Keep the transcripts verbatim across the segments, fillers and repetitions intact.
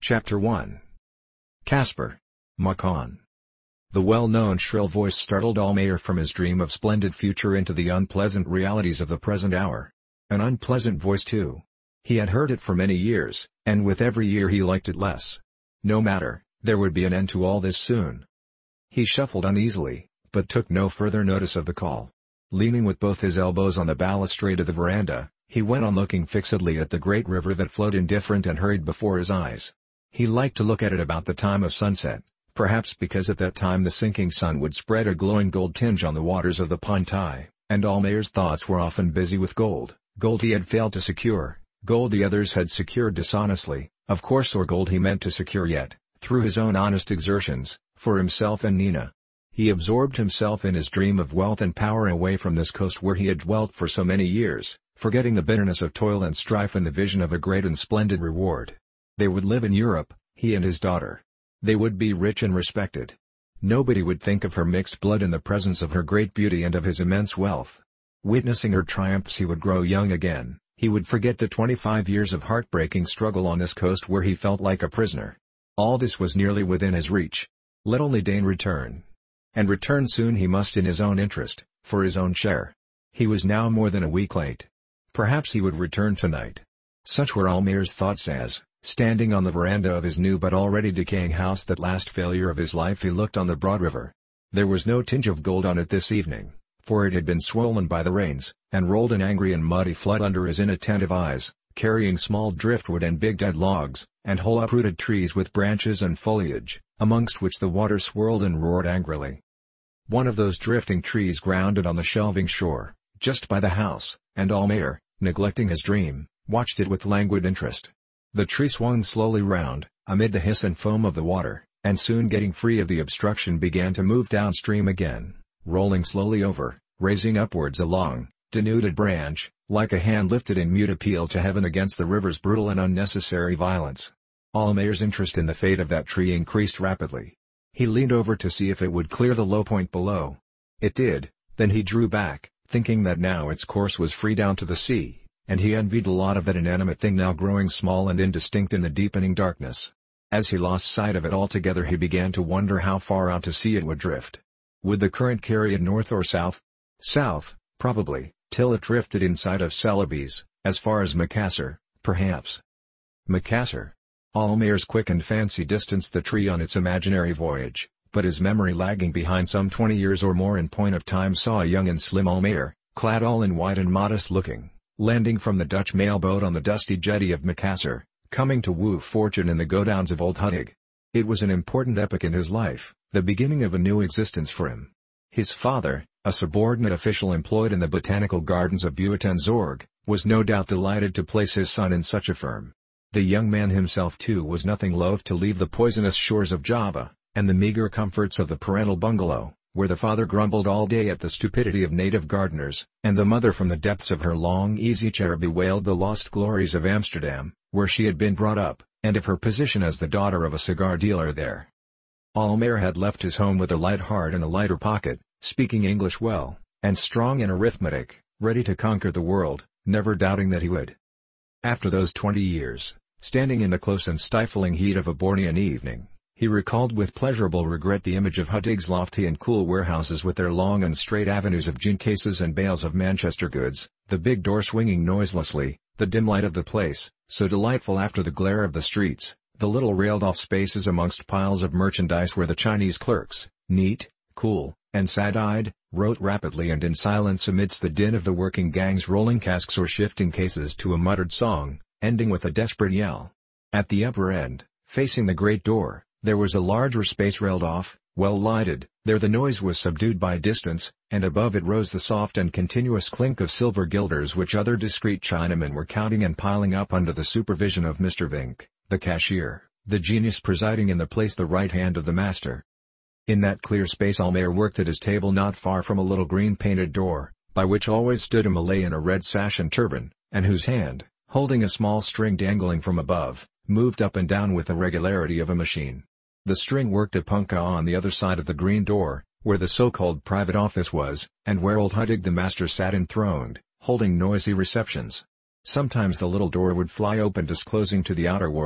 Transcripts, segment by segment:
Chapter one. Casper. Makan. The well-known shrill voice startled Almayer from his dream of splendid future into the unpleasant realities of the present hour. An unpleasant voice too. He had heard it for many years, and with every year he liked it less. No matter, there would be an end to all this soon. He shuffled uneasily, but took no further notice of the call. Leaning with both his elbows on the balustrade of the veranda, he went on looking fixedly at the great river that flowed indifferent and hurried before his eyes. He liked to look at it about the time of sunset, perhaps because at that time the sinking sun would spread a glowing gold tinge on the waters of the Pantai, and Almayer's thoughts were often busy with gold, gold he had failed to secure, gold the others had secured dishonestly, of course, or gold he meant to secure yet, through his own honest exertions, for himself and Nina. He absorbed himself in his dream of wealth and power away from this coast where he had dwelt for so many years, forgetting the bitterness of toil and strife in the vision of a great and splendid reward. They would live in Europe, he and his daughter. They would be rich and respected. Nobody would think of her mixed blood in the presence of her great beauty and of his immense wealth. Witnessing her triumphs he would grow young again, he would forget the twenty-five years of heartbreaking struggle on this coast where he felt like a prisoner. All this was nearly within his reach. Let only Dane return. And return soon he must in his own interest, for his own share. He was now more than a week late. Perhaps he would return tonight. Such were Almayer's thoughts as, standing on the veranda of his new but already decaying house, that last failure of his life, he looked on the broad river. There was no tinge of gold on it this evening, for it had been swollen by the rains, and rolled an angry and muddy flood under his inattentive eyes, carrying small driftwood and big dead logs, and whole uprooted trees with branches and foliage, amongst which the water swirled and roared angrily. One of those drifting trees grounded on the shelving shore, just by the house, and Almayer, neglecting his dream, watched it with languid interest. The tree swung slowly round, amid the hiss and foam of the water, and soon getting free of the obstruction began to move downstream again, rolling slowly over, raising upwards a long, denuded branch, like a hand lifted in mute appeal to heaven against the river's brutal and unnecessary violence. Almayer's interest in the fate of that tree increased rapidly. He leaned over to see if it would clear the low point below. It did, then he drew back, thinking that now its course was free down to the sea, and he envied a lot of that inanimate thing now growing small and indistinct in the deepening darkness. As he lost sight of it altogether he began to wonder how far out to sea it would drift. Would the current carry it north or south? South, probably, till it drifted inside of Celebes, as far as Macassar, perhaps. Macassar. Almayer's quickened fancy distanced the tree on its imaginary voyage, but his memory, lagging behind some twenty years or more in point of time, saw a young and slim Almayer, clad all in white and modest-looking, landing from the Dutch mailboat on the dusty jetty of Macassar, coming to woo fortune in the godowns of Old Hudig. It was an important epoch in his life, the beginning of a new existence for him. His father, a subordinate official employed in the botanical gardens of Buitenzorg, was no doubt delighted to place his son in such a firm. The young man himself too was nothing loath to leave the poisonous shores of Java, and the meager comforts of the parental bungalow, where the father grumbled all day at the stupidity of native gardeners, and the mother from the depths of her long easy chair bewailed the lost glories of Amsterdam, where she had been brought up, and of her position as the daughter of a cigar dealer there. Almayer had left his home with a light heart and a lighter pocket, speaking English well, and strong in arithmetic, ready to conquer the world, never doubting that he would. After those twenty years, standing in the close and stifling heat of a Bornean evening, he recalled with pleasurable regret the image of Hudig's lofty and cool warehouses with their long and straight avenues of gin cases and bales of Manchester goods, the big door swinging noiselessly, the dim light of the place, so delightful after the glare of the streets, the little railed-off spaces amongst piles of merchandise where the Chinese clerks, neat, cool, and sad-eyed, wrote rapidly and in silence amidst the din of the working gangs rolling casks or shifting cases to a muttered song, ending with a desperate yell. At the upper end, facing the great door, there was a larger space railed off, well lighted. There the noise was subdued by distance, and above it rose the soft and continuous clink of silver guilders which other discreet Chinamen were counting and piling up under the supervision of Mister Vink, the cashier, the genius presiding in the place, the right hand of the master. In that clear space Almayer worked at his table not far from a little green-painted door, by which always stood a Malay in a red sash and turban, and whose hand, holding a small string dangling from above, moved up and down with the regularity of a machine. The string worked a punkah on the other side of the green door, where the so-called private office was, and where old Hudig the master sat enthroned, holding noisy receptions. Sometimes the little door would fly open, disclosing to the outer world,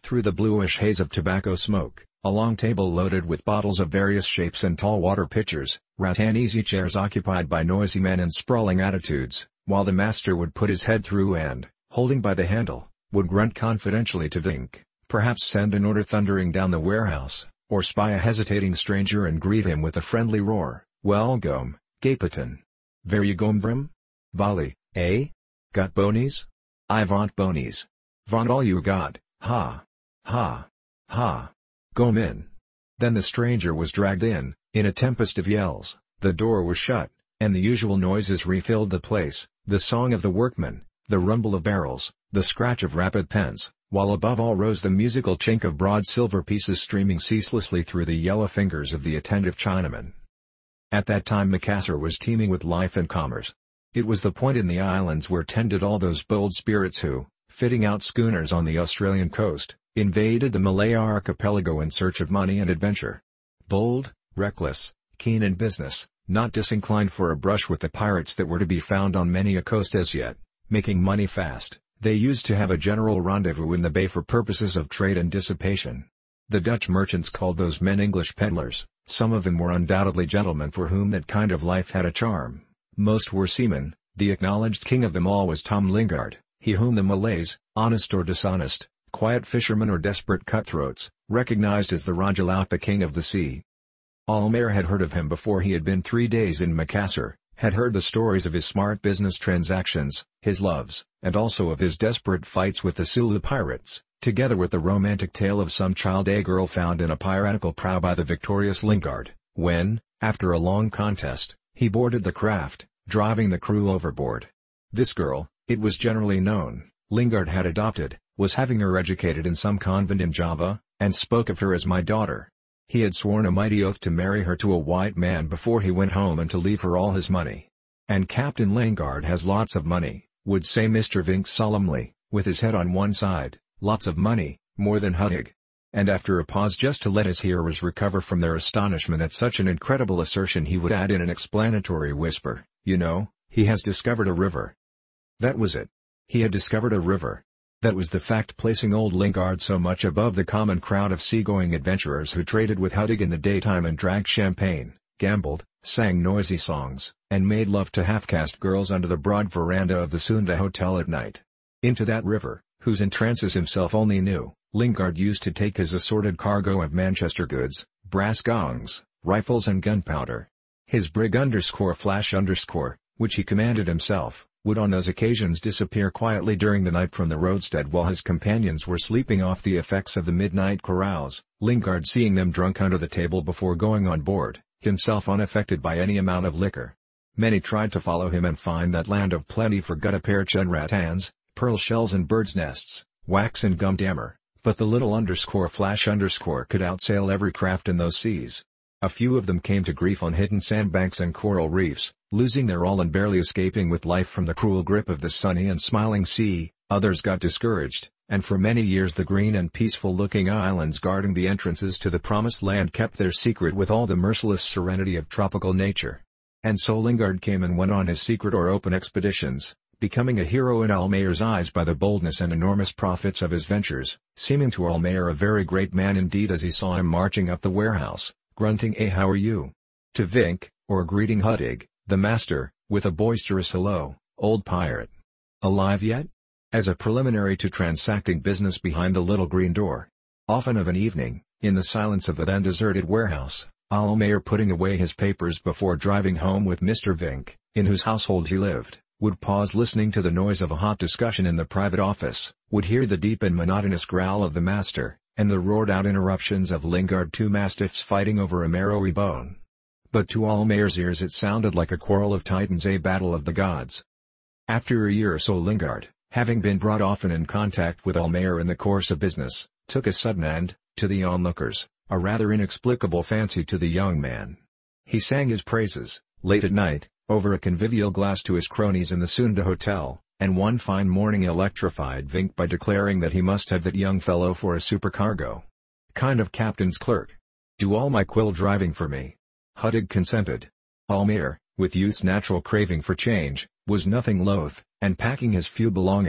Through the bluish haze of tobacco smoke, a long table loaded with bottles of various shapes and tall water pitchers, rattan easy chairs occupied by noisy men in sprawling attitudes, while the master would put his head through and, holding by the handle, would grunt confidentially to Vink, perhaps send an order thundering down the warehouse, or spy a hesitating stranger and greet him with a friendly roar, "Welcome, Gapeton. Ver you gom vrim? Bali, eh? Got bonies? I want bonies. Want all you got, ha. Ha. Ha. Gom in." Then the stranger was dragged in, in a tempest of yells, the door was shut, and the usual noises refilled the place, the song of the workmen, the rumble of barrels, the scratch of rapid pens, while above all rose the musical chink of broad silver pieces streaming ceaselessly through the yellow fingers of the attentive Chinaman. At that time Macassar was teeming with life and commerce. It was the point in the islands where tended all those bold spirits who, fitting out schooners on the Australian coast, invaded the Malay archipelago in search of money and adventure. Bold, reckless, keen in business, not disinclined for a brush with the pirates that were to be found on many a coast as yet, making money fast, they used to have a general rendezvous in the bay for purposes of trade and dissipation. The Dutch merchants called those men English peddlers, some of them were undoubtedly gentlemen for whom that kind of life had a charm, most were seamen, the acknowledged king of them all was Tom Lingard, he whom the Malays, honest or dishonest, quiet fishermen or desperate cutthroats, recognized as the Rajalaut, the king of the sea. Almayer had heard of him before he had been three days in Macassar, had heard the stories of his smart business transactions, his loves, and also of his desperate fights with the Sulu pirates, together with the romantic tale of some child-a girl found in a piratical prow by the victorious Lingard, when, after a long contest, he boarded the craft, driving the crew overboard. This girl, it was generally known, Lingard had adopted, was having her educated in some convent in Java, and spoke of her as "my daughter." He had sworn a mighty oath to marry her to a white man before he went home and to leave her all his money. "And Captain Lingard has lots of money," would say Mister Vinks solemnly, with his head on one side, "lots of money, more than Hudig." And after a pause just to let his hearers recover from their astonishment at such an incredible assertion he would add in an explanatory whisper, "You know, he has discovered a river." That was it. He had discovered a river. That was the fact placing old Lingard so much above the common crowd of seagoing adventurers who traded with Hudig in the daytime and drank champagne, gambled, sang noisy songs, and made love to half-caste girls under the broad veranda of the Sunda Hotel at night. Into that river, whose entrances himself only knew, Lingard used to take his assorted cargo of Manchester goods, brass gongs, rifles and gunpowder. His brig underscore flash underscore, which he commanded himself, would on those occasions disappear quietly during the night from the roadstead while his companions were sleeping off the effects of the midnight carouse, Lingard seeing them drunk under the table before going on board, himself unaffected by any amount of liquor. Many tried to follow him and find that land of plenty for gutta percha and rattans, pearl shells and birds' nests, wax and gum dammer, but the little underscore flash underscore could outsail every craft in those seas. A few of them came to grief on hidden sandbanks and coral reefs, losing their all and barely escaping with life from the cruel grip of the sunny and smiling sea. Others got discouraged, and for many years the green and peaceful-looking islands guarding the entrances to the promised land kept their secret with all the merciless serenity of tropical nature. And so Lingard came and went on his secret or open expeditions, becoming a hero in Almayer's eyes by the boldness and enormous profits of his ventures, seeming to Almayer a very great man indeed as he saw him marching up the warehouse, grunting "Eh, how are you?" to Vink, or greeting Hudig, the master, with a boisterous "Hello, old pirate. Alive yet?" as a preliminary to transacting business behind the little green door. Often of an evening, in the silence of the then deserted warehouse, Almayer putting away his papers before driving home with Mister Vink, in whose household he lived, would pause listening to the noise of a hot discussion in the private office, would hear the deep and monotonous growl of the master, and the roared-out interruptions of Lingard, two mastiffs fighting over a marrowy bone. But to Almayer's ears it sounded like a quarrel of titans, a battle of the gods. After a year or so Lingard, having been brought often in contact with Almayer in the course of business, took a sudden and, to the onlookers, a rather inexplicable fancy to the young man. He sang his praises, late at night, over a convivial glass to his cronies in the Sunda Hotel, and one fine morning electrified Vink by declaring that he must have that young fellow for a supercargo. Kind of captain's clerk. Do all my quill driving for me. Hudig consented. Almayer, with youth's natural craving for change, was nothing loath, and packing his few belongings,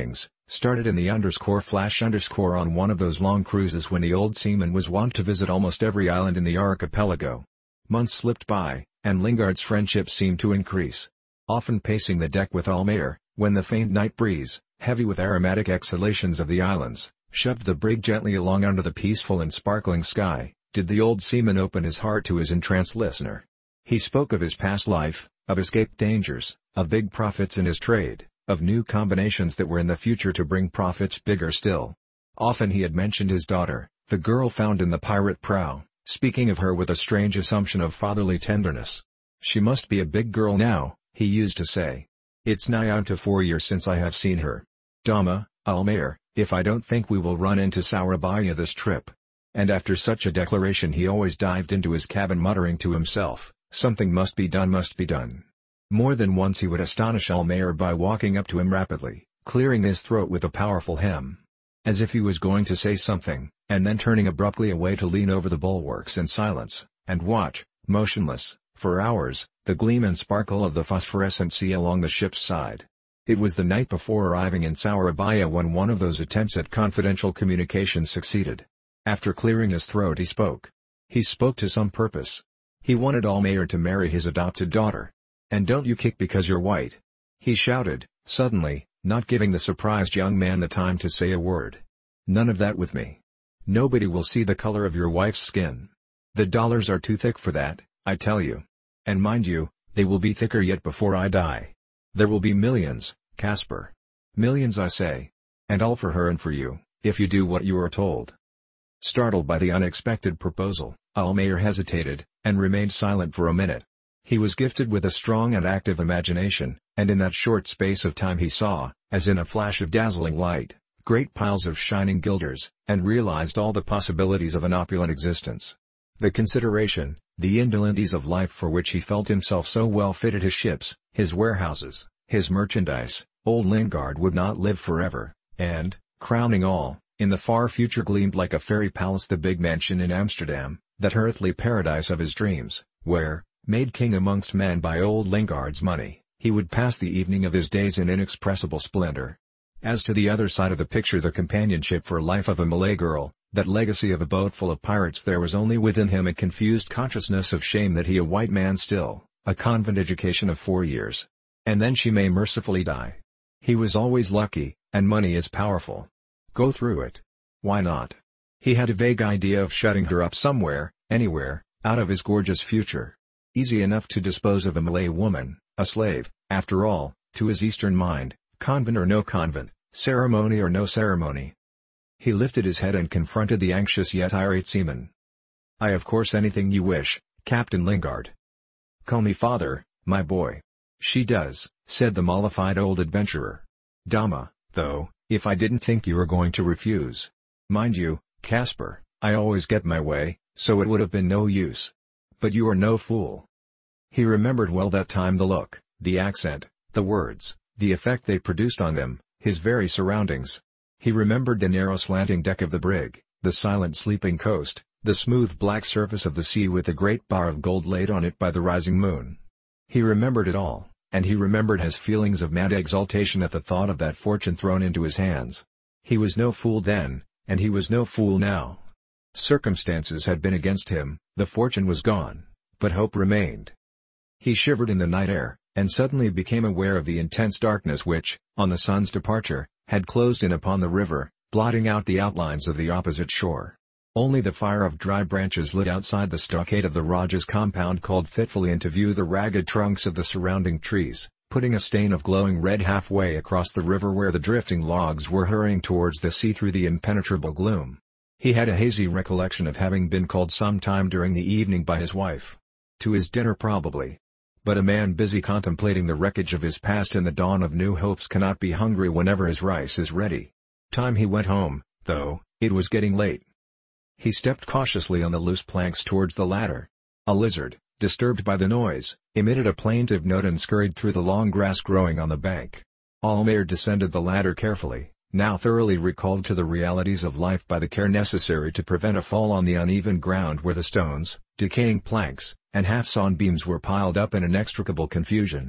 Started in the underscore flash underscore on one of those long cruises when the old seaman was wont to visit almost every island in the archipelago. Months slipped by, and Lingard's friendship seemed to increase. Often pacing the deck with Almayer, when the faint night breeze, heavy with aromatic exhalations of the islands, shoved the brig gently along under the peaceful and sparkling sky, did the old seaman open his heart to his entranced listener. He spoke of his past life, of escaped dangers, of big profits in his trade, of new combinations that were in the future to bring profits bigger still. Often he had mentioned his daughter, the girl found in the pirate prow, speaking of her with a strange assumption of fatherly tenderness. She must be a big girl now, he used to say. It's nigh on to four years since I have seen her. Dama, Almayer, if I don't think we will run into Sourabaya this trip. And after such a declaration he always dived into his cabin muttering to himself, something must be done must be done. More than once he would astonish Almayer by walking up to him rapidly, clearing his throat with a powerful hem, as if he was going to say something, and then turning abruptly away to lean over the bulwarks in silence, and watch, motionless, for hours, the gleam and sparkle of the phosphorescent sea along the ship's side. It was the night before arriving in Sourabaya when one of those attempts at confidential communication succeeded. After clearing his throat he spoke. He spoke to some purpose. He wanted Almayer to marry his adopted daughter. "And don't you kick because you're white," he shouted, suddenly, not giving the surprised young man the time to say a word. "None of that with me. Nobody will see the color of your wife's skin. The dollars are too thick for that, I tell you. And mind you, they will be thicker yet before I die. There will be millions, Caspar. Millions I say. And all for her and for you, if you do what you are told." Startled by the unexpected proposal, Almayer hesitated, and remained silent for a minute. He was gifted with a strong and active imagination, and in that short space of time he saw, as in a flash of dazzling light, great piles of shining guilders, and realized all the possibilities of an opulent existence. The consideration, the indolent of life for which he felt himself so well fitted, his ships, his warehouses, his merchandise, old Lingard would not live forever, and, crowning all, in the far future gleamed like a fairy palace the big mansion in Amsterdam, that earthly paradise of his dreams, where, made king amongst men by old Lingard's money, he would pass the evening of his days in inexpressible splendor. As to the other side of the picture, the companionship for life of a Malay girl, that legacy of a boat full of pirates, there was only within him a confused consciousness of shame that he, a white man still, a convent education of four years. And then she may mercifully die. He was always lucky, and money is powerful. Go through it. Why not? He had a vague idea of shutting her up somewhere, anywhere, out of his gorgeous future. Easy enough to dispose of a Malay woman, a slave, after all, to his Eastern mind, convent or no convent, ceremony or no ceremony. He lifted his head and confronted the anxious yet irate seaman. "I of course anything you wish, Captain Lingard." "Call me father, my boy." "She does," said the mollified old adventurer. "Dama, though, if I didn't think you were going to refuse. Mind you, Caspar, I always get my way, so it would have been no use. But you are no fool." He remembered well that time, the look, the accent, the words, the effect they produced on them, his very surroundings. He remembered the narrow slanting deck of the brig, the silent sleeping coast, the smooth black surface of the sea with the great bar of gold laid on it by the rising moon. He remembered it all, and he remembered his feelings of mad exultation at the thought of that fortune thrown into his hands. He was no fool then, and he was no fool now. Circumstances had been against him, the fortune was gone, but hope remained. He shivered in the night air, and suddenly became aware of the intense darkness which, on the sun's departure, had closed in upon the river, blotting out the outlines of the opposite shore. Only the fire of dry branches lit outside the stockade of the Rajah's compound called fitfully into view the ragged trunks of the surrounding trees, putting a stain of glowing red halfway across the river where the drifting logs were hurrying towards the sea through the impenetrable gloom. He had a hazy recollection of having been called some time during the evening by his wife. To his dinner probably. But a man busy contemplating the wreckage of his past and the dawn of new hopes cannot be hungry whenever his rice is ready. Time he went home, though, it was getting late. He stepped cautiously on the loose planks towards the ladder. A lizard, disturbed by the noise, emitted a plaintive note and scurried through the long grass growing on the bank. Almayer descended the ladder carefully, now thoroughly recalled to the realities of life by the care necessary to prevent a fall on the uneven ground where the stones, decaying planks, and half-sawn beams were piled up in inextricable confusion.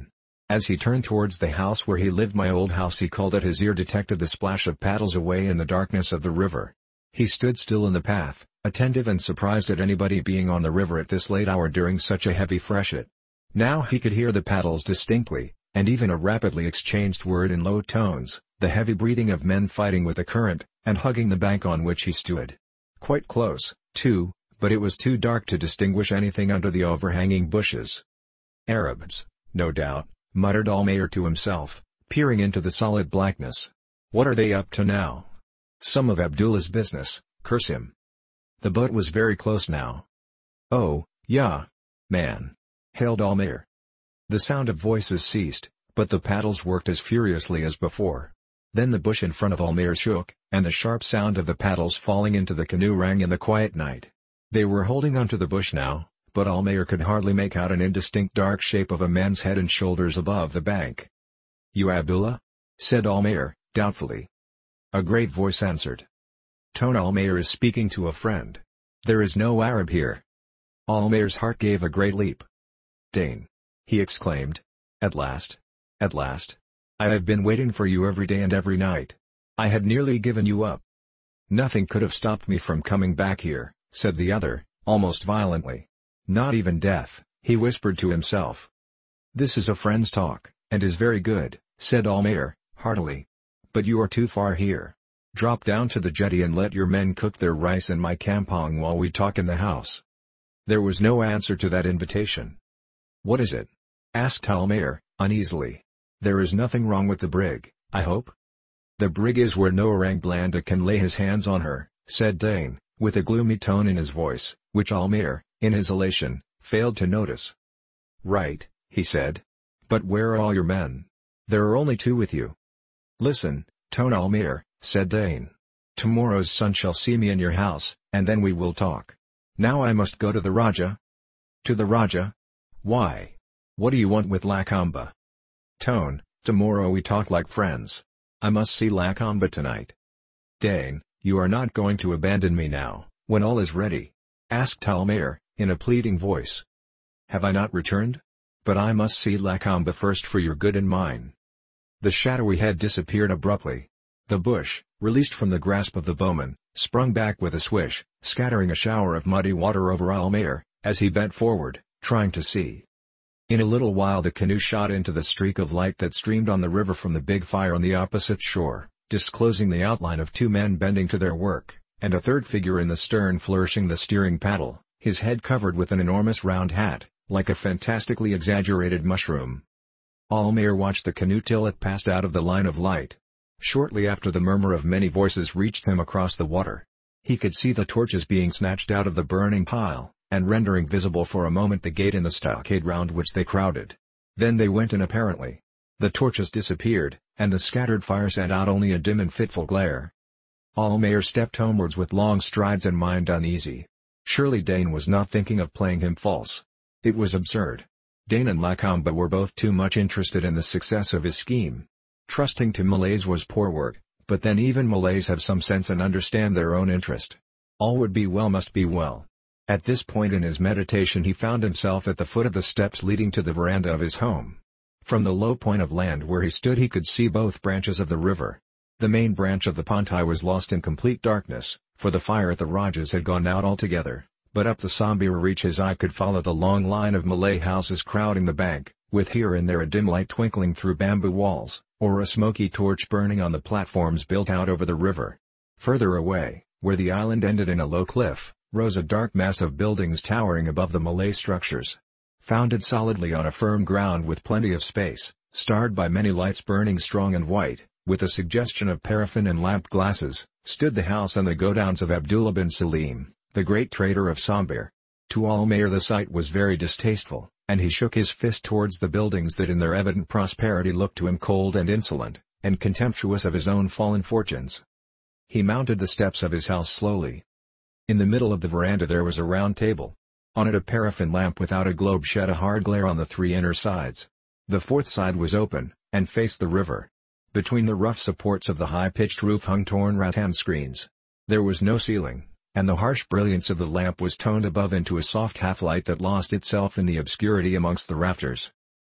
As he turned towards the house where he lived, my old house, he called it, his ear detected the splash of paddles away in the darkness of the river. He stood still in the path, attentive and surprised at anybody being on the river at this late hour during such a heavy freshet. Now he could hear the paddles distinctly, and even a rapidly exchanged word in low tones, the heavy breathing of men fighting with the current, and hugging the bank on which he stood. Quite close, too, but it was too dark to distinguish anything under the overhanging bushes. "Arabs, no doubt," muttered Almayer to himself, peering into the solid blackness. "What are they up to now? Some of Abdullah's business, curse him." The boat was very close now. "Oh, yeah, man," hailed Almayer. The sound of voices ceased, but the paddles worked as furiously as before. Then the bush in front of Almayer shook, and the sharp sound of the paddles falling into the canoe rang in the quiet night. They were holding onto the bush now, but Almayer could hardly make out an indistinct dark shape of a man's head and shoulders above the bank. "You Abdullah?" said Almayer, doubtfully. A great voice answered. "Tone, Almayer is speaking to a friend. There is no Arab here." Almayer's heart gave a great leap. "Dane!" he exclaimed. "At last! At last! I have been waiting for you every day and every night. I had nearly given you up." "Nothing could have stopped me from coming back here," said the other, almost violently. "Not even death," he whispered to himself. "This is a friend's talk, and is very good," said Almayer, heartily. "But you are too far here. Drop down to the jetty and let your men cook their rice in my campong while we talk in the house." There was no answer to that invitation. "What is it?" asked Almayer, uneasily. "There is nothing wrong with the brig, I hope?" "The brig is where no Orang Blanda can lay his hands on her," said Dane, with a gloomy tone in his voice, which Almayer, in his elation, failed to notice. "Right," he said. "But where are all your men? There are only two with you." "Listen, Tone Almayer," said Dane. "Tomorrow's sun shall see me in your house, and then we will talk. Now I must go to the Rajah." "To the Rajah? Why? What do you want with Lakamba?" "Tone, tomorrow we talk like friends. I must see Lakamba tonight." "Dane, you are not going to abandon me now, when all is ready?" asked Almayer, in a pleading voice. "Have I not returned? But I must see Lakamba first for your good and mine." The shadowy head disappeared abruptly. The bush, released from the grasp of the bowman, sprung back with a swish, scattering a shower of muddy water over Almayer, as he bent forward, trying to see. In a little while the canoe shot into the streak of light that streamed on the river from the big fire on the opposite shore, disclosing the outline of two men bending to their work, and a third figure in the stern flourishing the steering paddle, his head covered with an enormous round hat, like a fantastically exaggerated mushroom. Almayer watched the canoe till it passed out of the line of light. Shortly after, the murmur of many voices reached him across the water. He could see the torches being snatched out of the burning pile, and rendering visible for a moment the gate in the stockade round which they crowded. Then they went in apparently. The torches disappeared, and the scattered fire sent out only a dim and fitful glare. Almayer stepped homewards with long strides and mind uneasy. Surely Dane was not thinking of playing him false. It was absurd. Dane and Lakamba were both too much interested in the success of his scheme. Trusting to Malays was poor work, but then even Malays have some sense and understand their own interest. All would be well must be well. At this point in his meditation he found himself at the foot of the steps leading to the veranda of his home. From the low point of land where he stood he could see both branches of the river. The main branch of the Pantai was lost in complete darkness, for the fire at the Rajas had gone out altogether, but up the Sambira reach his eye could follow the long line of Malay houses crowding the bank, with here and there a dim light twinkling through bamboo walls, or a smoky torch burning on the platforms built out over the river. Further away, where the island ended in a low cliff, rose a dark mass of buildings towering above the Malay structures. Founded solidly on a firm ground with plenty of space, starred by many lights burning strong and white, with a suggestion of paraffin and lamp glasses, stood the house and the godowns of Abdullah bin Salim, the great trader of Sambir. To Almayer the sight was very distasteful, and he shook his fist towards the buildings that in their evident prosperity looked to him cold and insolent, and contemptuous of his own fallen fortunes. He mounted the steps of his house slowly. In the middle of the veranda there was a round table. On it a paraffin lamp without a globe shed a hard glare on the three inner sides. The fourth side was open, and faced the river. Between the rough supports of the high-pitched roof hung torn rattan screens. There was no ceiling, and the harsh brilliance of the lamp was toned above into a soft half-light that lost itself in the obscurity amongst the rafters.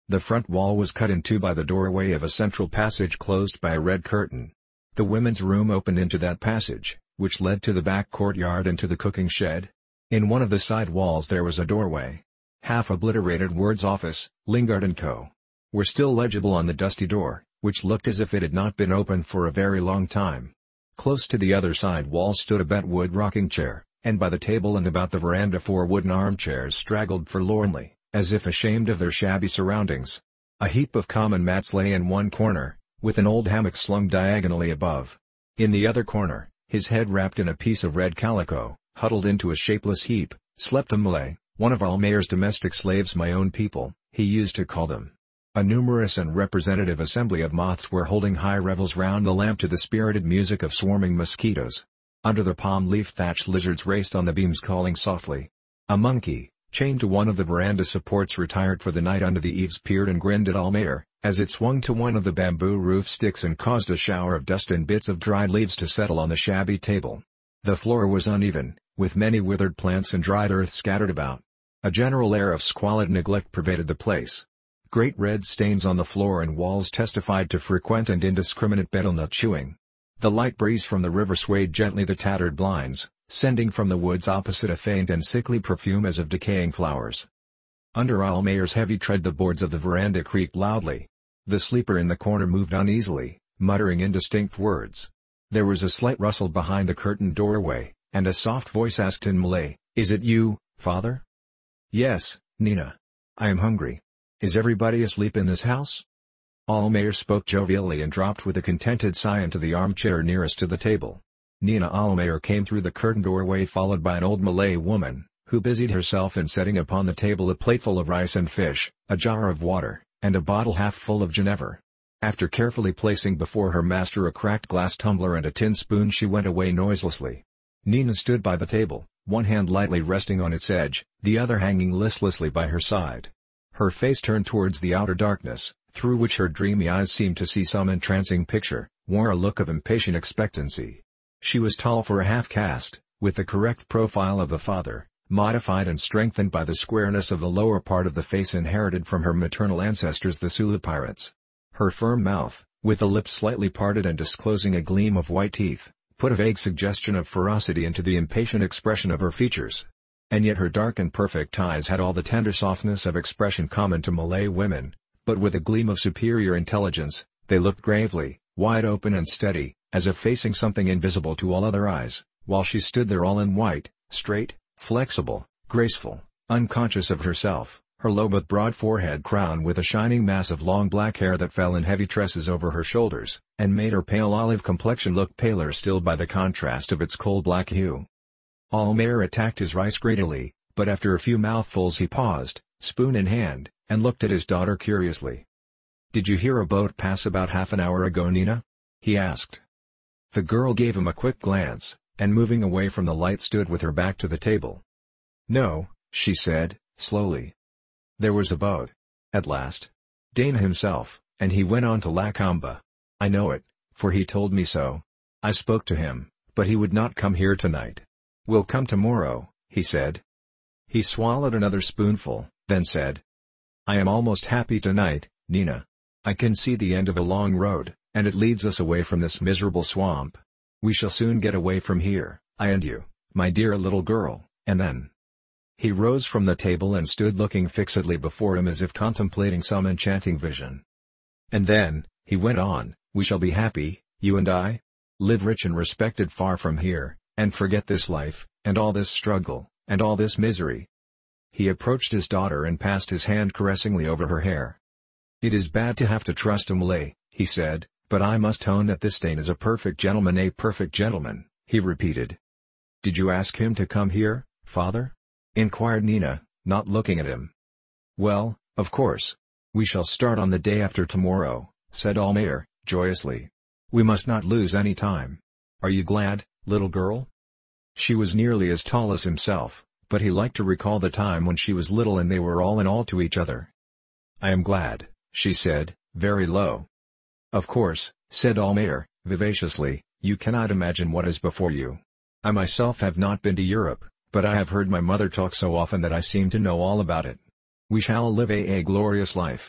The front wall was cut in two by the doorway of a central passage closed by a red curtain. The women's room opened into that passage, which led to the back courtyard and to the cooking shed. In one of the side walls there was a doorway. Half-obliterated words "Office, Lingard and Co." were still legible on the dusty door, which looked as if it had not been opened for a very long time. Close to the other side wall stood a bentwood rocking chair, and by the table and about the veranda four wooden armchairs straggled forlornly, as if ashamed of their shabby surroundings. A heap of common mats lay in one corner, with an old hammock slung diagonally above. In the other corner, his head wrapped in a piece of red calico, huddled into a shapeless heap, slept a Malay, one of Almayer's domestic slaves, my own people, he used to call them. A numerous and representative assembly of moths were holding high revels round the lamp to the spirited music of swarming mosquitoes. Under the palm-leaf thatched lizards raced on the beams calling softly. A monkey, chained to one of the veranda supports, retired for the night under the eaves, peered and grinned at Almayer, as it swung to one of the bamboo roof sticks and caused a shower of dust and bits of dried leaves to settle on the shabby table. The floor was uneven, with many withered plants and dried earth scattered about. A general air of squalid neglect pervaded the place. Great red stains on the floor and walls testified to frequent and indiscriminate betel-nut chewing. The light breeze from the river swayed gently the tattered blinds, sending from the woods opposite a faint and sickly perfume as of decaying flowers. Under Almayer's heavy tread the boards of the veranda creaked loudly. The sleeper in the corner moved uneasily, muttering indistinct words. There was a slight rustle behind the curtained doorway, and a soft voice asked in Malay, "Is it you, father?" "Yes, Nina. I am hungry. Is everybody asleep in this house?" Almayer spoke jovially and dropped with a contented sigh into the armchair nearest to the table. Nina Almayer came through the curtained doorway followed by an old Malay woman, who busied herself in setting upon the table a plateful of rice and fish, a jar of water, and a bottle half full of Genever. After carefully placing before her master a cracked glass tumbler and a tin spoon, she went away noiselessly. Nina stood by the table, one hand lightly resting on its edge, the other hanging listlessly by her side. Her face turned towards the outer darkness, through which her dreamy eyes seemed to see some entrancing picture, wore a look of impatient expectancy. She was tall for a half-caste, with the correct profile of the father, modified and strengthened by the squareness of the lower part of the face inherited from her maternal ancestors the Sulu pirates. Her firm mouth, with the lips slightly parted and disclosing a gleam of white teeth, put a vague suggestion of ferocity into the impatient expression of her features. And yet her dark and perfect eyes had all the tender softness of expression common to Malay women, but with a gleam of superior intelligence. They looked gravely, wide open and steady, as if facing something invisible to all other eyes, while she stood there all in white, straight, flexible, graceful, unconscious of herself, her low but broad forehead crowned with a shining mass of long black hair that fell in heavy tresses over her shoulders, and made her pale olive complexion look paler still by the contrast of its coal black hue. Almayer attacked his rice greedily, but after a few mouthfuls he paused, spoon in hand, and looked at his daughter curiously. "Did you hear a boat pass about half an hour ago, Nina?" he asked. The girl gave him a quick glance, and moving away from the light stood with her back to the table. "No," she said, slowly. "There was a boat. At last. Dana himself, and he went on to Lakamba. I know it, for he told me so. I spoke to him, but he would not come here tonight. We'll come tomorrow," he said. He swallowed another spoonful, then said, "I am almost happy tonight, Nina. I can see the end of a long road, and it leads us away from this miserable swamp. We shall soon get away from here, I and you, my dear little girl, and then—" He rose from the table and stood looking fixedly before him as if contemplating some enchanting vision. "And then," he went on, "we shall be happy, you and I? Live rich and respected far from here, and forget this life, and all this struggle, and all this misery." He approached his daughter and passed his hand caressingly over her hair. "It is bad to have to trust a Malay," he said, "but I must own that this Dane is a perfect gentleman, a perfect gentleman," he repeated. "Did you ask him to come here, father?" inquired Nina, not looking at him. "Well, of course. We shall start on the day after tomorrow," said Almayer, joyously. "We must not lose any time. Are you glad, little girl?" She was nearly as tall as himself, but he liked to recall the time when she was little and they were all in all to each other. "I am glad," she said, very low. "Of course," said Almayer, vivaciously, "you cannot imagine what is before you. I myself have not been to Europe, but I have heard my mother talk so often that I seem to know all about it. We shall live a, a glorious life.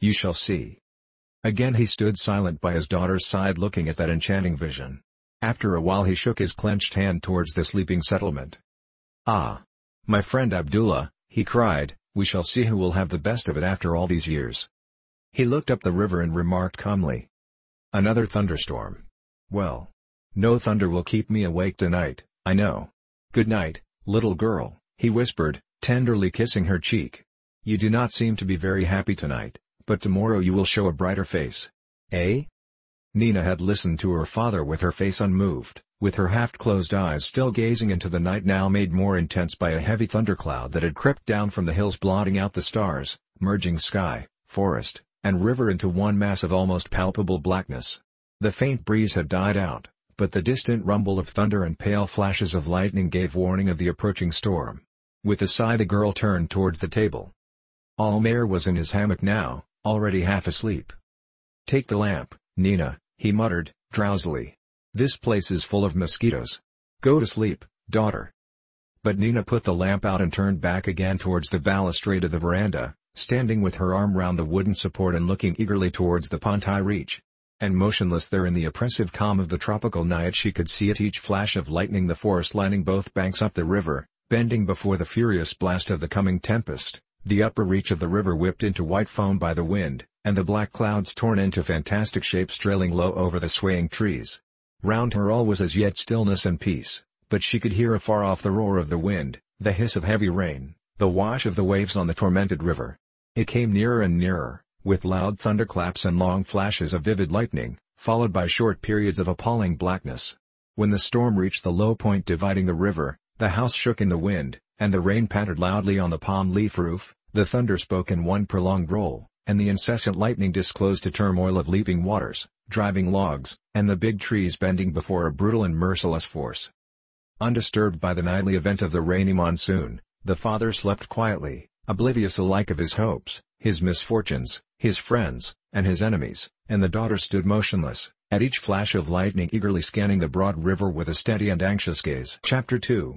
You shall see." Again he stood silent by his daughter's side looking at that enchanting vision. After a while he shook his clenched hand towards the sleeping settlement. "Ah! My friend Abdullah," he cried, "we shall see who will have the best of it after all these years." He looked up the river and remarked calmly, "Another thunderstorm. Well. No thunder will keep me awake tonight, I know. Good night, little girl," he whispered, tenderly kissing her cheek. "You do not seem to be very happy tonight, but tomorrow you will show a brighter face. Eh?" Nina had listened to her father with her face unmoved, with her half-closed eyes still gazing into the night now made more intense by a heavy thundercloud that had crept down from the hills blotting out the stars, merging sky, forest, and river into one mass of almost palpable blackness. The faint breeze had died out, but the distant rumble of thunder and pale flashes of lightning gave warning of the approaching storm. With a sigh the girl turned towards the table. Almayer was in his hammock now, already half asleep. "Take the lamp, Nina," he muttered, drowsily. "This place is full of mosquitoes. Go to sleep, daughter." But Nina put the lamp out and turned back again towards the balustrade of the veranda, standing with her arm round the wooden support and looking eagerly towards the Pantai reach. And motionless there in the oppressive calm of the tropical night she could see at each flash of lightning the forest lining both banks up the river, bending before the furious blast of the coming tempest, the upper reach of the river whipped into white foam by the wind, and the black clouds torn into fantastic shapes trailing low over the swaying trees. Round her all was as yet stillness and peace, but she could hear afar off the roar of the wind, the hiss of heavy rain, the wash of the waves on the tormented river. It came nearer and nearer, with loud thunderclaps and long flashes of vivid lightning, followed by short periods of appalling blackness. When the storm reached the low point dividing the river, the house shook in the wind, and the rain pattered loudly on the palm leaf roof, the thunder spoke in one prolonged roll, and the incessant lightning disclosed a turmoil of leaping waters, driving logs, and the big trees bending before a brutal and merciless force. Undisturbed by the nightly event of the rainy monsoon, the father slept quietly, oblivious alike of his hopes, his misfortunes, his friends, and his enemies, and the daughter stood motionless, at each flash of lightning eagerly scanning the broad river with a steady and anxious gaze. Chapter two.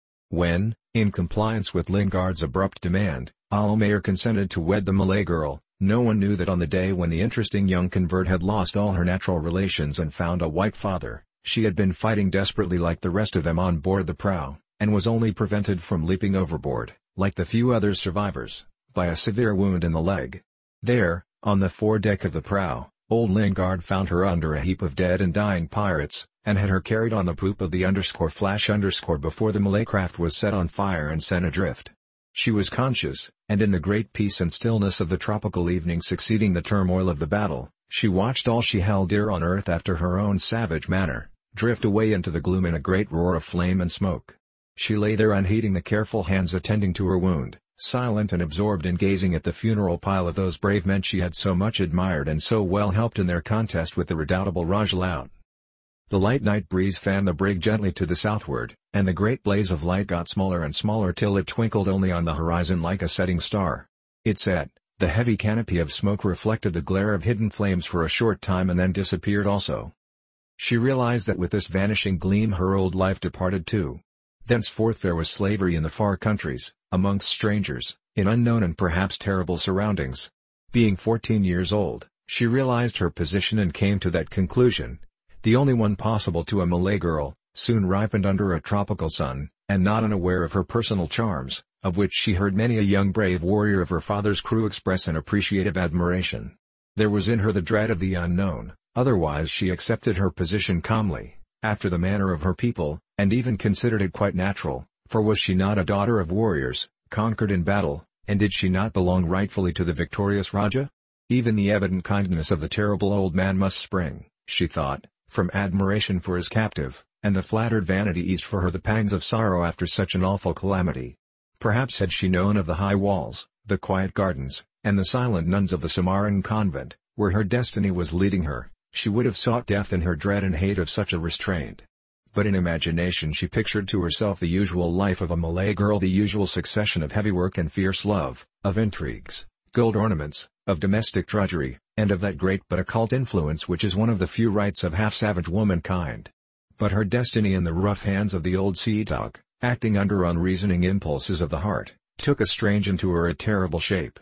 When, in compliance with Lingard's abrupt demand, Almayer consented to wed the Malay girl, no one knew that on the day when the interesting young convert had lost all her natural relations and found a white father, she had been fighting desperately like the rest of them on board the prow, and was only prevented from leaping overboard, like the few other survivors, by a severe wound in the leg. There, on the foredeck of the prow, old Lingard found her under a heap of dead and dying pirates, and had her carried on the poop of the underscore flash underscore before the Malay craft was set on fire and sent adrift. She was conscious, and in the great peace and stillness of the tropical evening succeeding the turmoil of the battle, she watched all she held dear on earth after her own savage manner, drift away into the gloom in a great roar of flame and smoke. She lay there unheeding the careful hands attending to her wound, silent and absorbed in gazing at the funeral pile of those brave men she had so much admired and so well helped in their contest with the redoubtable Rajlaut. The light night breeze fanned the brig gently to the southward, and the great blaze of light got smaller and smaller till it twinkled only on the horizon like a setting star. It set, the heavy canopy of smoke reflected the glare of hidden flames for a short time and then disappeared also. She realized that with this vanishing gleam her old life departed too. Thenceforth there was slavery in the far countries, amongst strangers, in unknown and perhaps terrible surroundings. Being fourteen years old, she realized her position and came to that conclusion, the only one possible to a Malay girl, soon ripened under a tropical sun, and not unaware of her personal charms, of which she heard many a young brave warrior of her father's crew express an appreciative admiration. There was in her the dread of the unknown, otherwise she accepted her position calmly, after the manner of her people, and even considered it quite natural, for was she not a daughter of warriors, conquered in battle, and did she not belong rightfully to the victorious Raja? Even the evident kindness of the terrible old man must spring, she thought, from admiration for his captive, and the flattered vanity eased for her the pangs of sorrow after such an awful calamity. Perhaps had she known of the high walls, the quiet gardens, and the silent nuns of the Samarang convent, where her destiny was leading her, she would have sought death in her dread and hate of such a restraint. But in imagination she pictured to herself the usual life of a Malay girl, the usual succession of heavy work and fierce love, of intrigues, gold ornaments, of domestic drudgery, and of that great but occult influence which is one of the few rights of half-savage womankind. But her destiny in the rough hands of the old sea dog, acting under unreasoning impulses of the heart, took a strange and to her a terrible shape.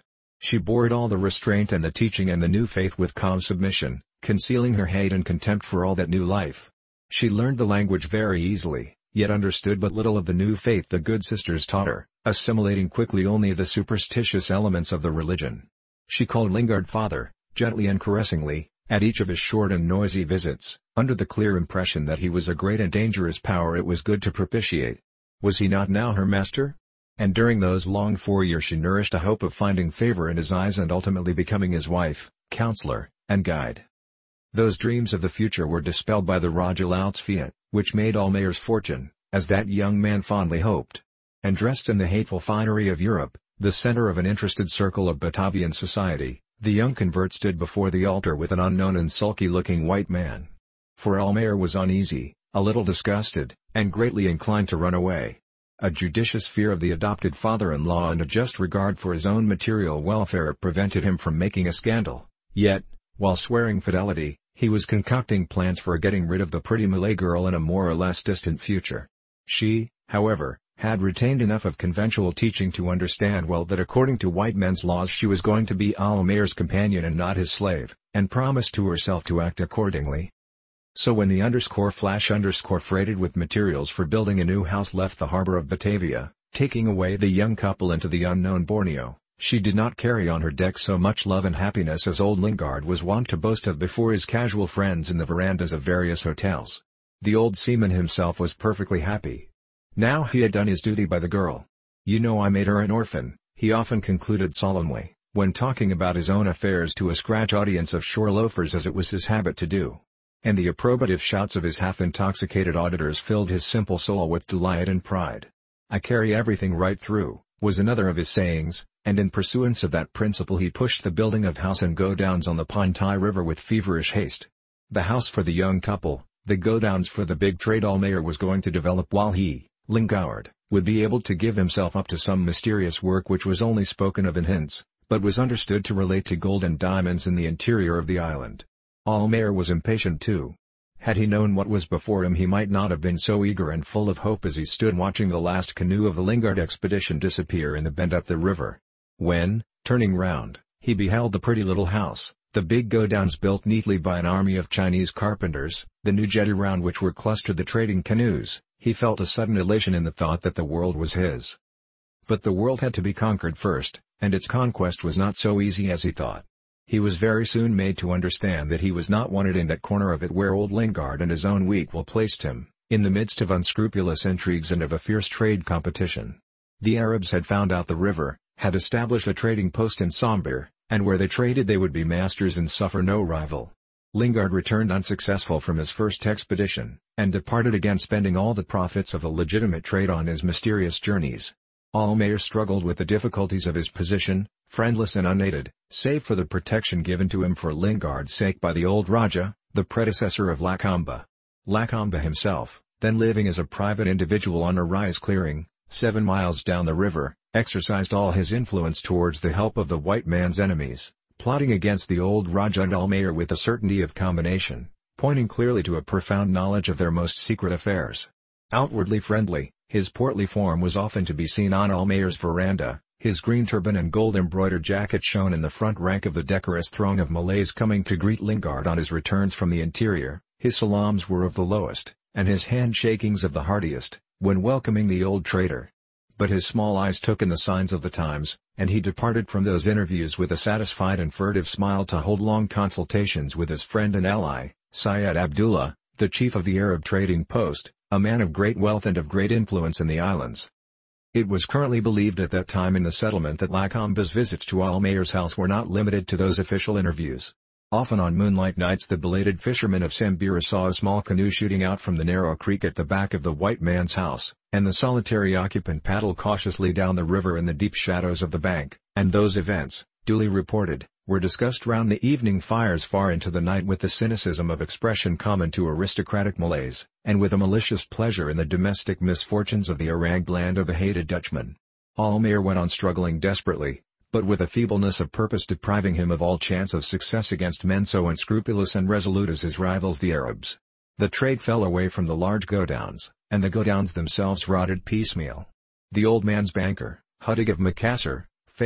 She bore it all, the restraint and the teaching and the new faith, with calm submission, concealing her hate and contempt for all that new life. She learned the language very easily, yet understood but little of the new faith the good sisters taught her, assimilating quickly only the superstitious elements of the religion. She called Lingard father, gently and caressingly, at each of his short and noisy visits, under the clear impression that he was a great and dangerous power it was good to propitiate. Was he not now her master? And during those long four years she nourished a hope of finding favor in his eyes and ultimately becoming his wife, counselor, and guide. Those dreams of the future were dispelled by the Raja Laut's fiat, which made Almayer's fortune, as that young man fondly hoped. And dressed in the hateful finery of Europe, the center of an interested circle of Batavian society, the young convert stood before the altar with an unknown and sulky-looking white man. For Almayer was uneasy, a little disgusted, and greatly inclined to run away. A judicious fear of the adopted father-in-law and a just regard for his own material welfare prevented him from making a scandal, yet, while swearing fidelity, he was concocting plans for getting rid of the pretty Malay girl in a more or less distant future. She, however, had retained enough of conventual teaching to understand well that according to white men's laws she was going to be Almayer's companion and not his slave, and promised to herself to act accordingly. So when the underscore flash underscore freighted with materials for building a new house left the harbor of Batavia, taking away the young couple into the unknown Borneo, she did not carry on her deck so much love and happiness as old Lingard was wont to boast of before his casual friends in the verandas of various hotels. The old seaman himself was perfectly happy. Now he had done his duty by the girl. "You know I made her an orphan," he often concluded solemnly, when talking about his own affairs to a scratch audience of shore loafers, as it was his habit to do. And the approbative shouts of his half-intoxicated auditors filled his simple soul with delight and pride. "I carry everything right through," was another of his sayings, and in pursuance of that principle he pushed the building of house and go-downs on the Pantai River with feverish haste. The house for the young couple, the go-downs for the big trade Almayer was going to develop, while he, Lingard, would be able to give himself up to some mysterious work which was only spoken of in hints, but was understood to relate to gold and diamonds in the interior of the island. Almayer was impatient too. Had he known what was before him he might not have been so eager and full of hope as he stood watching the last canoe of the Lingard expedition disappear in the bend up the river. When, turning round, he beheld the pretty little house, the big go-downs built neatly by an army of Chinese carpenters, the new jetty round which were clustered the trading canoes, he felt a sudden elation in the thought that the world was his. But the world had to be conquered first, and its conquest was not so easy as he thought. He was very soon made to understand that he was not wanted in that corner of it where old Lingard and his own weak will placed him, in the midst of unscrupulous intrigues and of a fierce trade competition. The Arabs had found out the river, had established a trading post in Sambir, and where they traded they would be masters and suffer no rival. Lingard returned unsuccessful from his first expedition, and departed again spending all the profits of a legitimate trade on his mysterious journeys. Almayer struggled with the difficulties of his position, friendless and unaided, save for the protection given to him for Lingard's sake by the old Raja, the predecessor of Lakamba. Lakamba himself, then living as a private individual on a rice clearing, seven miles down the river, exercised all his influence towards the help of the white man's enemies, plotting against the old Raja and Almayer with a certainty of combination, pointing clearly to a profound knowledge of their most secret affairs. Outwardly friendly, his portly form was often to be seen on Almayer's veranda, his green turban and gold-embroidered jacket shone in the front rank of the decorous throng of Malays coming to greet Lingard on his returns from the interior. His salams were of the lowest, and his handshakings of the heartiest, when welcoming the old trader. But his small eyes took in the signs of the times, and he departed from those interviews with a satisfied and furtive smile to hold long consultations with his friend and ally, Syed Abdullah, the chief of the Arab trading post, a man of great wealth and of great influence in the islands. It was currently believed at that time in the settlement that Lakamba's visits to Almayer's house were not limited to those official interviews. Often on moonlight nights the belated fishermen of Sambira saw a small canoe shooting out from the narrow creek at the back of the white man's house, and the solitary occupant paddle cautiously down the river in the deep shadows of the bank, and those events, duly reported, were discussed round the evening fires far into the night with the cynicism of expression common to aristocratic Malays, and with a malicious pleasure in the domestic misfortunes of the Orang Bland or the hated Dutchman. Almayer went on struggling desperately, but with a feebleness of purpose depriving him of all chance of success against men so unscrupulous and resolute as his rivals the Arabs. The trade fell away from the large godowns, and the godowns themselves rotted piecemeal. The old man's banker, Huttig of Macassar, failed,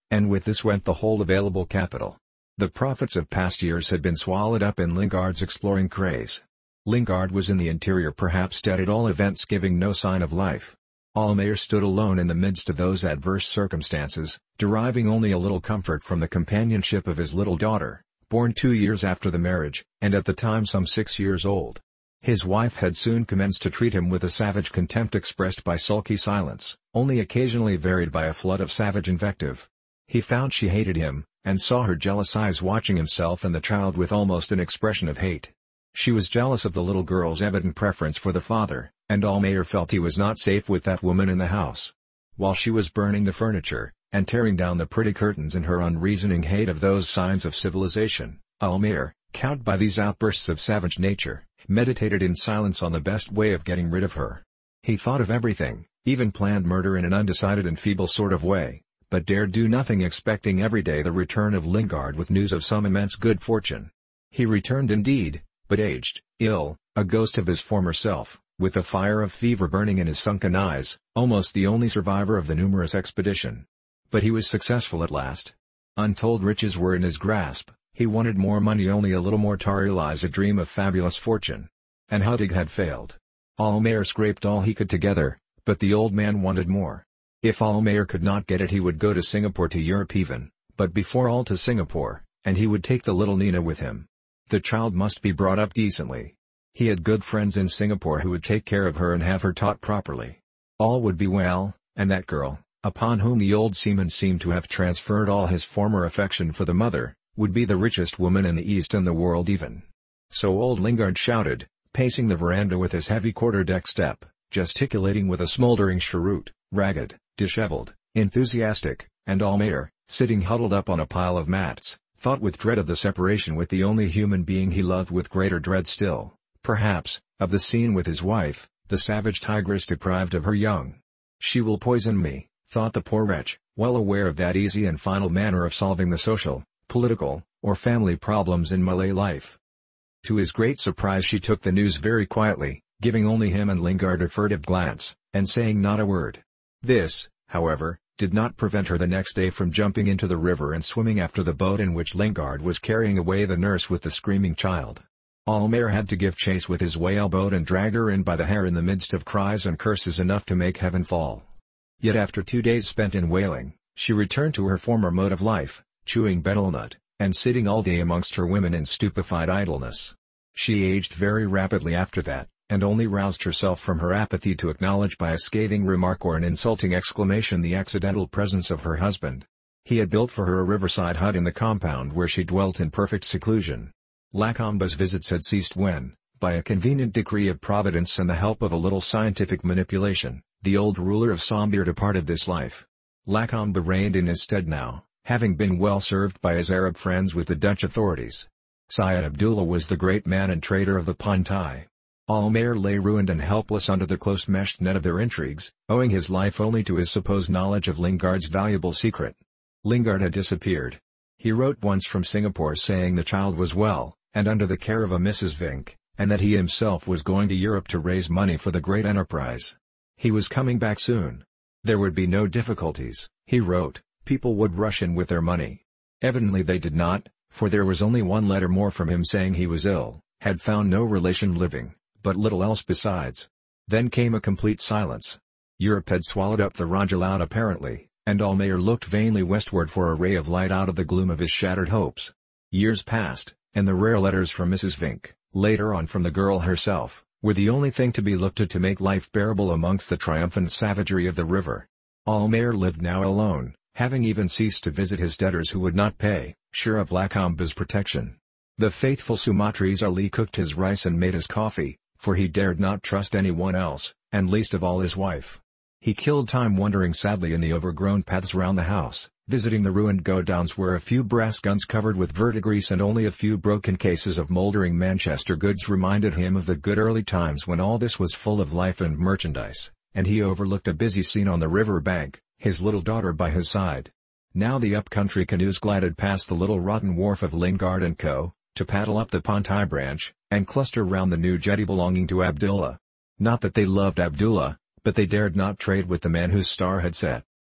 And with this went the whole available capital. The profits of past years had been swallowed up in Lingard's exploring craze. Lingard was in the interior, perhaps dead at all events, giving no sign of life. Almayer stood alone in the midst of those adverse circumstances, deriving only a little comfort from the companionship of his little daughter, born two years after the marriage, and at the time some six years old. His wife had soon commenced to treat him with a savage contempt expressed by sulky silence, only occasionally varied by a flood of savage invective. He found she hated him, and saw her jealous eyes watching himself and the child with almost an expression of hate. She was jealous of the little girl's evident preference for the father, and Almayer felt he was not safe with that woman in the house. While she was burning the furniture, and tearing down the pretty curtains in her unreasoning hate of those signs of civilization, Almayer, cowed by these outbursts of savage nature, meditated in silence on the best way of getting rid of her. He thought of everything, even planned murder in an undecided and feeble sort of way, but dared do nothing, expecting every day the return of Lingard with news of some immense good fortune. He returned indeed, but aged, ill, a ghost of his former self, with the fire of fever burning in his sunken eyes, almost the only survivor of the numerous expedition. But he was successful at last. Untold riches were in his grasp, he wanted more money, only a little more to realize a dream of fabulous fortune. And Hudig had failed. Almayer scraped all he could together, but the old man wanted more. If Almayer could not get it, he would go to Singapore, to Europe even, but before all to Singapore, and he would take the little Nina with him. The child must be brought up decently. He had good friends in Singapore who would take care of her and have her taught properly. All would be well, and that girl, upon whom the old seaman seemed to have transferred all his former affection for the mother, would be the richest woman in the East and the world even. So old Lingard shouted, pacing the veranda with his heavy quarter-deck step, gesticulating with a smoldering cheroot, ragged, disheveled, enthusiastic, and Almayer, sitting huddled up on a pile of mats, thought with dread of the separation with the only human being he loved, with greater dread still, perhaps, of the scene with his wife, the savage tigress deprived of her young. She will poison me, thought the poor wretch, well aware of that easy and final manner of solving the social, political, or family problems in Malay life. To his great surprise she took the news very quietly, giving only him and Lingard a furtive glance, and saying not a word. This, however, did not prevent her the next day from jumping into the river and swimming after the boat in which Lingard was carrying away the nurse with the screaming child. Almayer had to give chase with his whaleboat and drag her in by the hair in the midst of cries and curses enough to make heaven fall. Yet after two days spent in whaling, she returned to her former mode of life, chewing betel nut, and sitting all day amongst her women in stupefied idleness. She aged very rapidly after that, and only roused herself from her apathy to acknowledge by a scathing remark or an insulting exclamation the accidental presence of her husband. He had built for her a riverside hut in the compound where she dwelt in perfect seclusion. Lakamba's visits had ceased when, by a convenient decree of Providence and the help of a little scientific manipulation, the old ruler of Sambir departed this life. Lakamba reigned in his stead now, having been well served by his Arab friends with the Dutch authorities. Syed Abdullah was the great man and trader of the Pantai. Almayer lay ruined and helpless under the close-meshed net of their intrigues, owing his life only to his supposed knowledge of Lingard's valuable secret. Lingard had disappeared. He wrote once from Singapore saying the child was well, and under the care of a Missus Vink, and that he himself was going to Europe to raise money for the great enterprise. He was coming back soon. There would be no difficulties, he wrote, people would rush in with their money. Evidently they did not, for there was only one letter more from him saying he was ill, had found no relation living, but little else besides. Then came a complete silence. Europe had swallowed up the Rajalat apparently, and Almayer looked vainly westward for a ray of light out of the gloom of his shattered hopes. Years passed, and the rare letters from Missus Vink, later on from the girl herself, were the only thing to be looked at to make life bearable amongst the triumphant savagery of the river. Almayer lived now alone, having even ceased to visit his debtors who would not pay, sure of Lakamba's protection. The faithful Sumatris Ali cooked his rice and made his coffee, for he dared not trust anyone else, and least of all his wife. He killed time wandering sadly in the overgrown paths round the house, visiting the ruined godowns where a few brass guns covered with verdigris and only a few broken cases of mouldering Manchester goods reminded him of the good early times when all this was full of life and merchandise, and he overlooked a busy scene on the river bank, his little daughter by his side. Now the up-country canoes glided past the little rotten wharf of Lingard and Co., to paddle up the Pantai branch, and cluster round the new jetty belonging to Abdullah. Not that they loved Abdullah, but they dared not trade with the man whose star had set.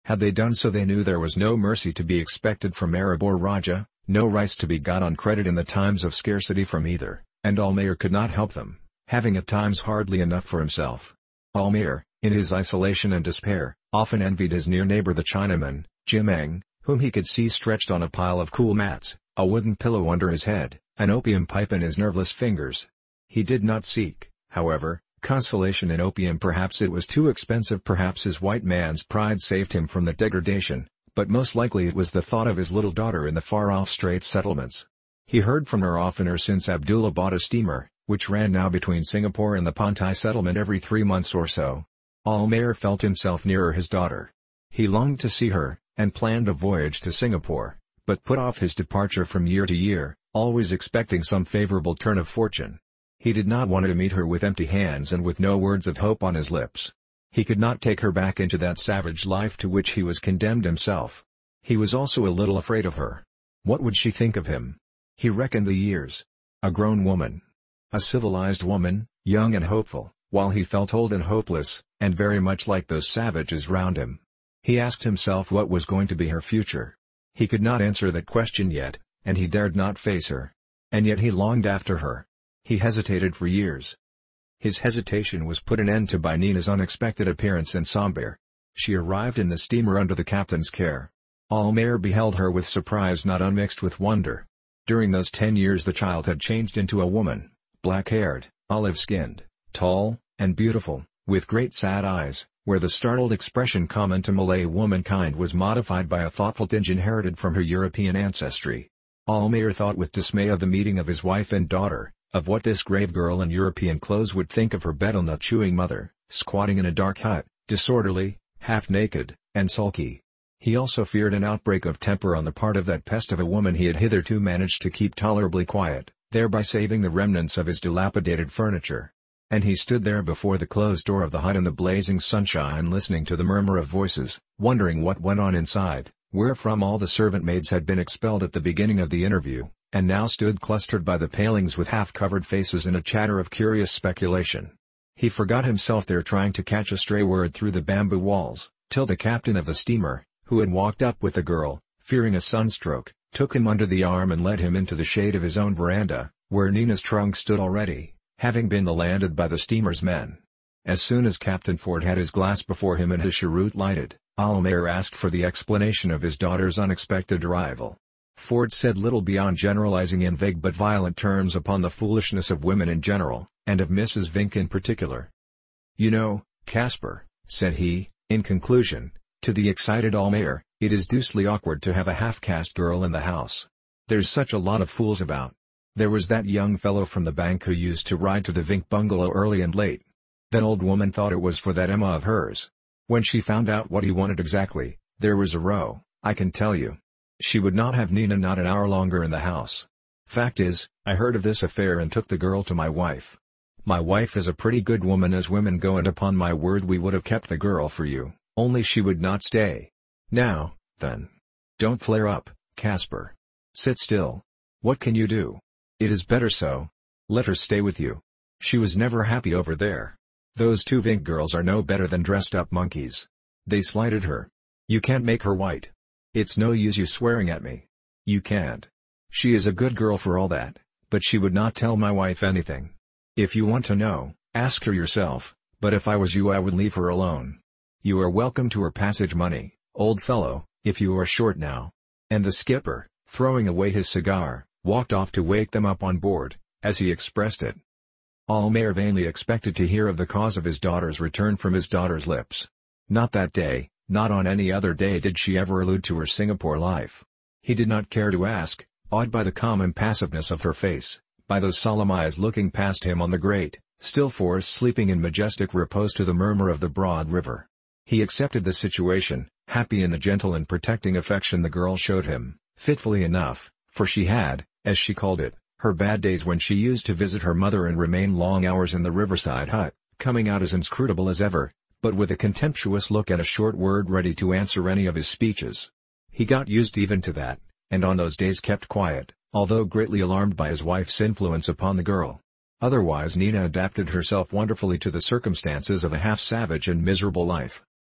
Had they done so, they knew there was no mercy to be expected from Arab or Raja, no rice to be got on credit in the times of scarcity from either, and Almayer could not help them, having at times hardly enough for himself. Almayer, in his isolation and despair, often envied his near neighbor the Chinaman, Jimeng, whom he could see stretched on a pile of cool mats, a wooden pillow under his head, an opium pipe in his nerveless fingers. He did not seek, however, consolation in opium. Perhaps it was too expensive, perhaps his white man's pride saved him from the degradation, but most likely it was the thought of his little daughter in the far-off Straits settlements. He heard from her oftener since Abdullah bought a steamer, which ran now between Singapore and the Pantai settlement every three months or so. Almayer felt himself nearer his daughter. He longed to see her, and planned a voyage to Singapore, but put off his departure from year to year, always expecting some favorable turn of fortune. He did not want to meet her with empty hands and with no words of hope on his lips. He could not take her back into that savage life to which he was condemned himself. He was also a little afraid of her. What would she think of him? He reckoned the years. A grown woman. A civilized woman, young and hopeful, while he felt old and hopeless, and very much like those savages round him. He asked himself what was going to be her future. He could not answer that question yet, and he dared not face her. And yet he longed after her. He hesitated for years. His hesitation was put an end to by Nina's unexpected appearance in Sambir. She arrived in the steamer under the captain's care. Almayer beheld her with surprise not unmixed with wonder. During those ten years the child had changed into a woman, black-haired, olive-skinned, tall, and beautiful, with great sad eyes, where the startled expression common to Malay womankind was modified by a thoughtful tinge inherited from her European ancestry. Almayer thought with dismay of the meeting of his wife and daughter, of what this grave girl in European clothes would think of her betel-nut-chewing mother, squatting in a dark hut, disorderly, half-naked, and sulky. He also feared an outbreak of temper on the part of that pest of a woman he had hitherto managed to keep tolerably quiet, thereby saving the remnants of his dilapidated furniture. And he stood there before the closed door of the hut in the blazing sunshine listening to the murmur of voices, wondering what went on inside, wherefrom all the servant maids had been expelled at the beginning of the interview, and now stood clustered by the palings with half-covered faces in a chatter of curious speculation. He forgot himself there trying to catch a stray word through the bamboo walls, till the captain of the steamer, who had walked up with the girl, fearing a sunstroke, took him under the arm and led him into the shade of his own veranda, where Nina's trunk stood already, having been landed by the steamer's men. As soon as Captain Ford had his glass before him and his cheroot lighted, Almayer asked for the explanation of his daughter's unexpected arrival. Ford said little beyond generalizing in vague but violent terms upon the foolishness of women in general, and of Missus Vinck in particular. "You know, Caspar," said he, in conclusion, to the excited Almayer, "it is deucedly awkward to have a half-caste girl in the house. There's such a lot of fools about. There was that young fellow from the bank who used to ride to the Vinck bungalow early and late. That old woman thought it was for that Emma of hers. When she found out what he wanted exactly, there was a row, I can tell you. She would not have Nina not an hour longer in the house. Fact is, I heard of this affair and took the girl to my wife. My wife is a pretty good woman as women go, and upon my word we would have kept the girl for you, only she would not stay. Now, then. Don't flare up, Caspar. Sit still. What can you do? It is better so. Let her stay with you. She was never happy over there. Those two Vinck girls are no better than dressed-up monkeys. They slighted her. You can't make her white. It's no use you swearing at me. You can't. She is a good girl for all that, but she would not tell my wife anything. If you want to know, ask her yourself, but if I was you I would leave her alone. You are welcome to her passage money, old fellow, if you are short now." And the skipper, throwing away his cigar, walked off to wake them up on board, as he expressed it. Almayer vainly expected to hear of the cause of his daughter's return from his daughter's lips. Not that day, not on any other day did she ever allude to her Singapore life. He did not care to ask, awed by the calm impassiveness of her face, by those solemn eyes looking past him on the great, still forest sleeping in majestic repose to the murmur of the broad river. He accepted the situation, happy in the gentle and protecting affection the girl showed him, fitfully enough, for she had, as she called it, her bad days when she used to visit her mother and remain long hours in the riverside hut, coming out as inscrutable as ever, but with a contemptuous look and a short word ready to answer any of his speeches. He got used even to that, and on those days kept quiet, although greatly alarmed by his wife's influence upon the girl. Otherwise Nina adapted herself wonderfully to the circumstances of a half-savage and miserable life.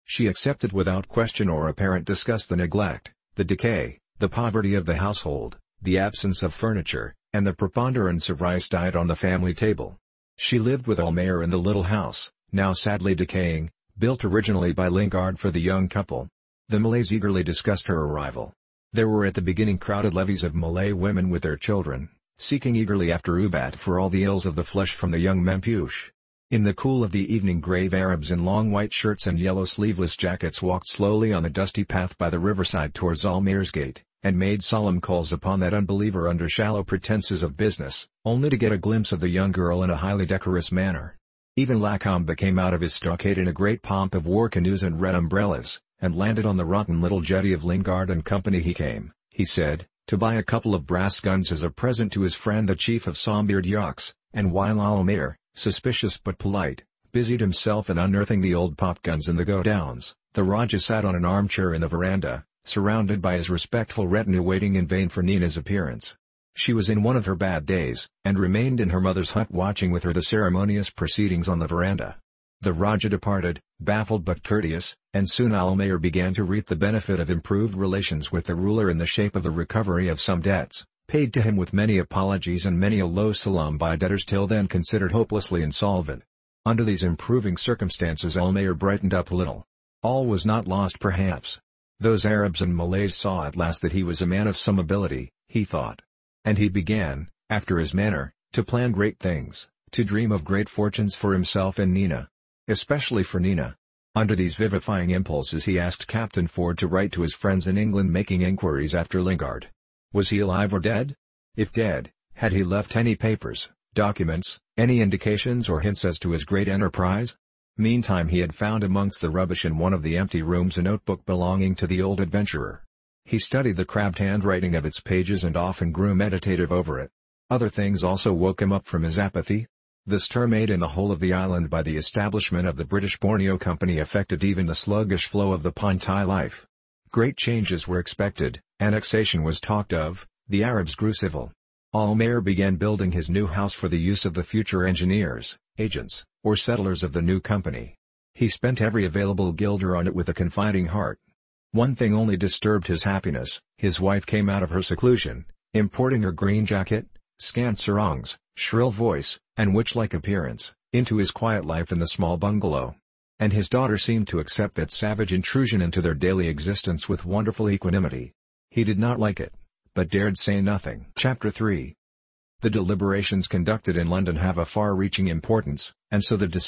She accepted without question or apparent disgust the neglect, the decay, the poverty of the household, the absence of furniture, and the preponderance of rice diet on the family table. She lived with Almayer in the little house, now sadly decaying, built originally by Lingard for the young couple. The Malays eagerly discussed her arrival. There were at the beginning crowded levees of Malay women with their children, seeking eagerly after ubat for all the ills of the flesh from the young Mempush. In the cool of the evening, grave Arabs in long white shirts and yellow sleeveless jackets walked slowly on the dusty path by the riverside towards Almayer's gate, and made solemn calls upon that unbeliever under shallow pretenses of business, only to get a glimpse of the young girl in a highly decorous manner. Even Lacombe came out of his stockade in a great pomp of war canoes and red umbrellas, and landed on the rotten little jetty of Lingard and Company. He came, he said, to buy a couple of brass guns as a present to his friend the chief of Sombeard Yaks, and while Almayer, suspicious but polite, busied himself in unearthing the old popguns in the godowns, the Rajah sat on an armchair in the veranda, surrounded by his respectful retinue waiting in vain for Nina's appearance. She was in one of her bad days, and remained in her mother's hut watching with her the ceremonious proceedings on the veranda. The Rajah departed, baffled but courteous, and soon Almayer began to reap the benefit of improved relations with the ruler in the shape of the recovery of some debts, paid to him with many apologies and many a low salam by debtors till then considered hopelessly insolvent. Under these improving circumstances Almayer brightened up a little. All was not lost perhaps. Those Arabs and Malays saw at last that he was a man of some ability, he thought. And he began, after his manner, to plan great things, to dream of great fortunes for himself and Nina. Especially for Nina. Under these vivifying impulses he asked Captain Ford to write to his friends in England making enquiries after Lingard. Was he alive or dead? If dead, had he left any papers, documents, any indications or hints as to his great enterprise? Meantime he had found amongst the rubbish in one of the empty rooms a notebook belonging to the old adventurer. He studied the crabbed handwriting of its pages and often grew meditative over it. Other things also woke him up from his apathy. The stir made in the whole of the island by the establishment of the British Borneo Company affected even the sluggish flow of the Pantai life. Great changes were expected, annexation was talked of, the Arabs grew civil. Almayer began building his new house for the use of the future engineers, agents, or settlers of the new company. He spent every available guilder on it with a confiding heart. One thing only disturbed his happiness: his wife came out of her seclusion, importing her green jacket, scant sarongs, shrill voice, and witch-like appearance, into his quiet life in the small bungalow. And his daughter seemed to accept that savage intrusion into their daily existence with wonderful equanimity. He did not like it, but dared say nothing. Chapter three. The deliberations conducted in London have a far-reaching importance, and so the decision